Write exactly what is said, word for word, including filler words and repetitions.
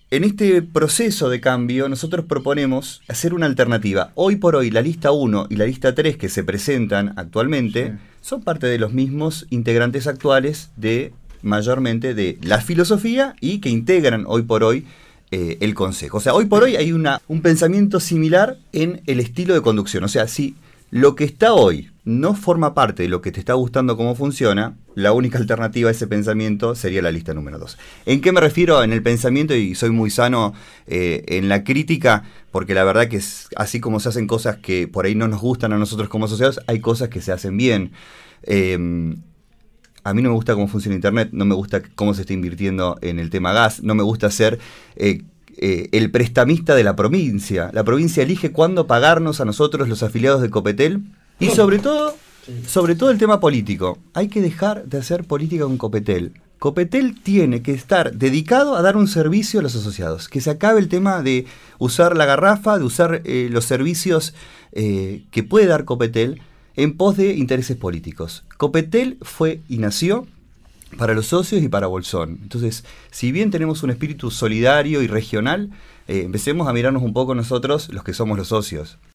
En este proceso de cambio, nosotros proponemos hacer una alternativa. Hoy por hoy, la lista uno y la lista tres que se presentan actualmente sí. son parte de los mismos integrantes actuales de, mayormente, de la filosofía y que integran hoy por hoy eh, el Consejo. O sea, hoy por hoy hay una, un pensamiento similar en el estilo de conducción. O sea, si lo que está hoy no forma parte de lo que te está gustando cómo funciona, la única alternativa a ese pensamiento sería la lista número dos. ¿En qué me refiero en el pensamiento? Y soy muy sano eh, en la crítica, porque la verdad que es, así como se hacen cosas que por ahí no nos gustan a nosotros como asociados, hay cosas que se hacen bien. Eh, a mí no me gusta cómo funciona Internet, no me gusta cómo se está invirtiendo en el tema gas, no me gusta ser eh, eh, el prestamista de la provincia. La provincia elige cuándo pagarnos a nosotros, los afiliados de Copetel, y sobre todo, sobre todo el tema político. Hay que dejar de hacer política con Copetel. Copetel tiene que estar dedicado a dar un servicio a los asociados. Que se acabe el tema de usar la garrafa, de usar eh, los servicios eh, que puede dar Copetel en pos de intereses políticos. Copetel fue y nació para los socios y para Bolsón. Entonces, si bien tenemos un espíritu solidario y regional, eh, empecemos a mirarnos un poco nosotros, los que somos los socios.